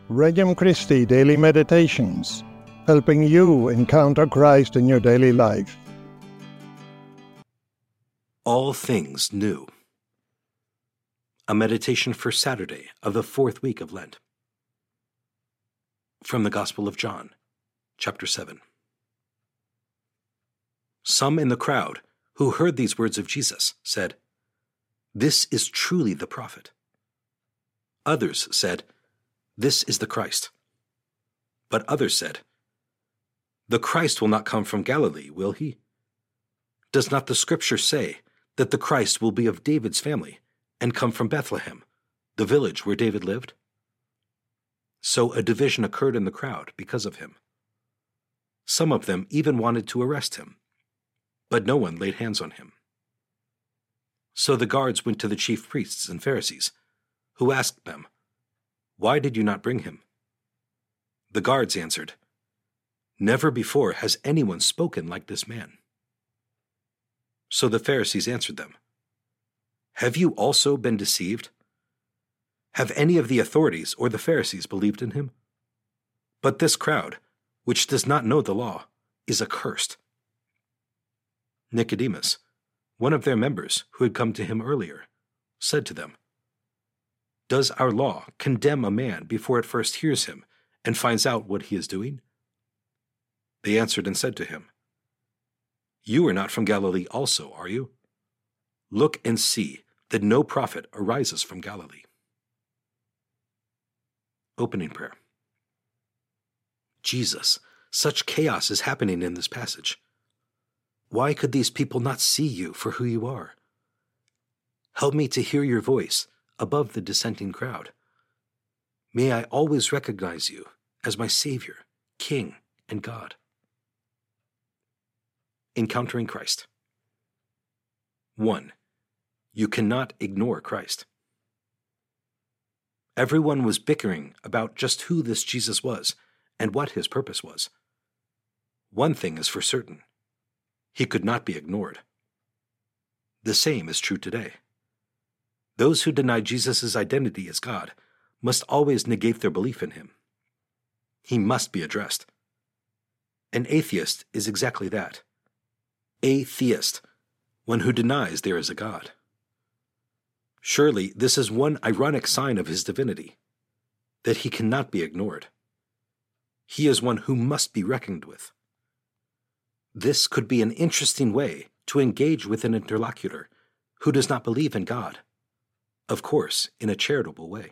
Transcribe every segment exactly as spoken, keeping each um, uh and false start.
Regnum Christi Daily Meditations, helping you encounter Christ in your daily life. All Things New. A meditation for Saturday of the fourth week of Lent. From the Gospel of John, chapter seven. Some in the crowd who heard these words of Jesus said, "This is truly the prophet." Others said, "This is the Christ." But others said, "The Christ will not come from Galilee, will he? Does not the Scripture say that the Christ will be of David's family and come from Bethlehem, the village where David lived?" So a division occurred in the crowd because of him. Some of them even wanted to arrest him, but no one laid hands on him. So the guards went to the chief priests and Pharisees, who asked them, "Why did you not bring him?" The guards answered, "Never before has anyone spoken like this man." So the Pharisees answered them, "Have you also been deceived? Have any of the authorities or the Pharisees believed in him? But this crowd, which does not know the law, is accursed." Nicodemus, one of their members who had come to him earlier, said to them, "Does our law condemn a man before it first hears him and finds out what he is doing?" They answered and said to him, "You are not from Galilee also, are you? Look and see that no prophet arises from Galilee." Opening prayer. Jesus, such chaos is happening in this passage. Why could these people not see you for who you are? Help me to hear your voice above the dissenting crowd. May I always recognize you as my Savior, King, and God. Encountering Christ. one. You cannot ignore Christ. Everyone was bickering about just who this Jesus was and what his purpose was. One thing is for certain: he could not be ignored. The same is true today. Those who deny Jesus' identity as God must always negate their belief in him. He must be addressed. An atheist is exactly that. Atheist, one who denies there is a God. Surely this is one ironic sign of his divinity, that he cannot be ignored. He is one who must be reckoned with. This could be an interesting way to engage with an interlocutor who does not believe in God, of course, in a charitable way.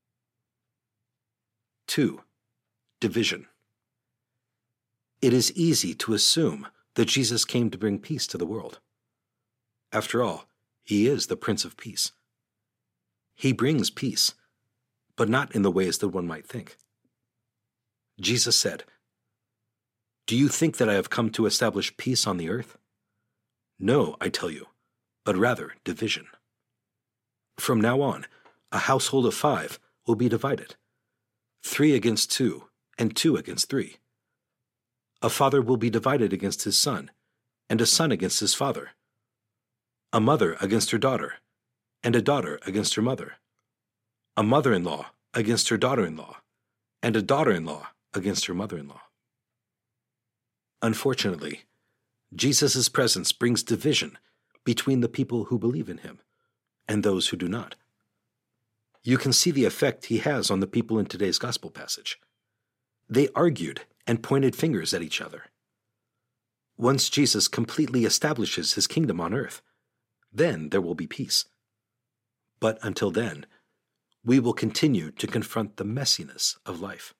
two. Division. It is easy to assume that Jesus came to bring peace to the world. After all, he is the Prince of Peace. He brings peace, but not in the ways that one might think. Jesus said, "Do you think that I have come to establish peace on the earth? No, I tell you, but rather division. From now on, a household of five will be divided, three against two, and two against three. A father will be divided against his son, and a son against his father. A mother against her daughter, and a daughter against her mother. A mother-in-law against her daughter-in-law, and a daughter-in-law against her mother-in-law." Unfortunately, Jesus' presence brings division between the people who believe in him and those who do not. You can see the effect he has on the people in today's gospel passage. They argued and pointed fingers at each other. Once Jesus completely establishes his kingdom on earth, then there will be peace. But until then, we will continue to confront the messiness of life.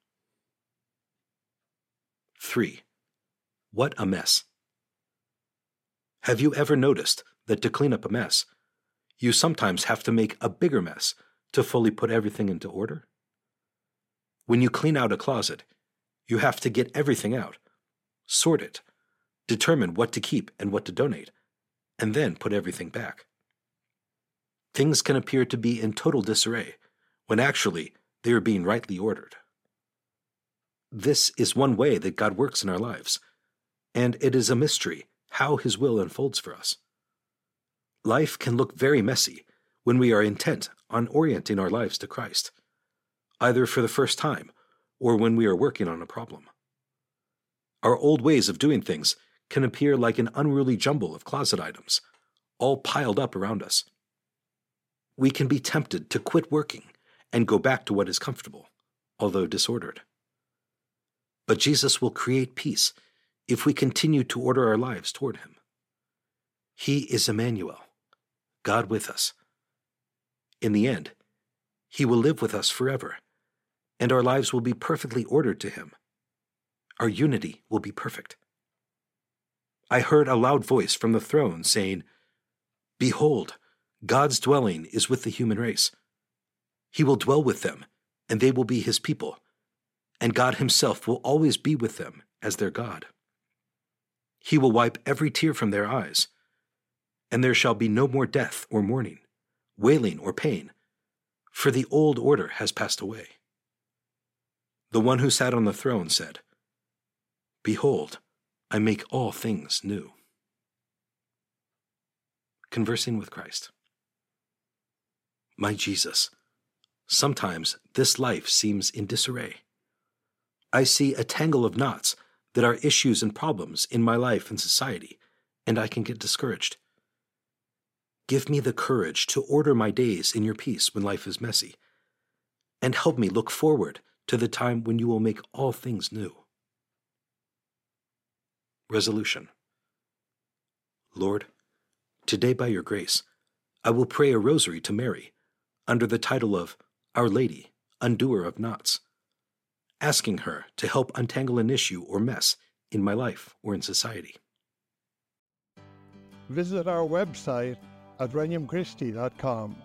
three. What a mess. Have you ever noticed that to clean up a mess, you sometimes have to make a bigger mess to fully put everything into order? When you clean out a closet, you have to get everything out, sort it, determine what to keep and what to donate, and then put everything back. Things can appear to be in total disarray when actually they are being rightly ordered. This is one way that God works in our lives, and it is a mystery how his will unfolds for us. Life can look very messy when we are intent on orienting our lives to Christ, either for the first time or when we are working on a problem. Our old ways of doing things can appear like an unruly jumble of closet items, all piled up around us. We can be tempted to quit working and go back to what is comfortable, although disordered. But Jesus will create peace if we continue to order our lives toward him. He is Emmanuel, God with us. In the end, he will live with us forever, and our lives will be perfectly ordered to him. Our unity will be perfect. I heard a loud voice from the throne saying, "Behold, God's dwelling is with the human race. He will dwell with them, and they will be his people, and God himself will always be with them as their God. He will wipe every tear from their eyes, and there shall be no more death or mourning, wailing or pain, for the old order has passed away." The one who sat on the throne said, "Behold, I make all things new." Conversing with Christ. My Jesus, sometimes this life seems in disarray. I see a tangle of knots that are issues and problems in my life and society, and I can get discouraged. Give me the courage to order my days in your peace when life is messy, and help me look forward to the time when you will make all things new. Resolution. Lord, today by your grace, I will pray a rosary to Mary under the title of Our Lady, Undoer of Knots, asking her to help untangle an issue or mess in my life or in society. Visit our website at regnum christi dot com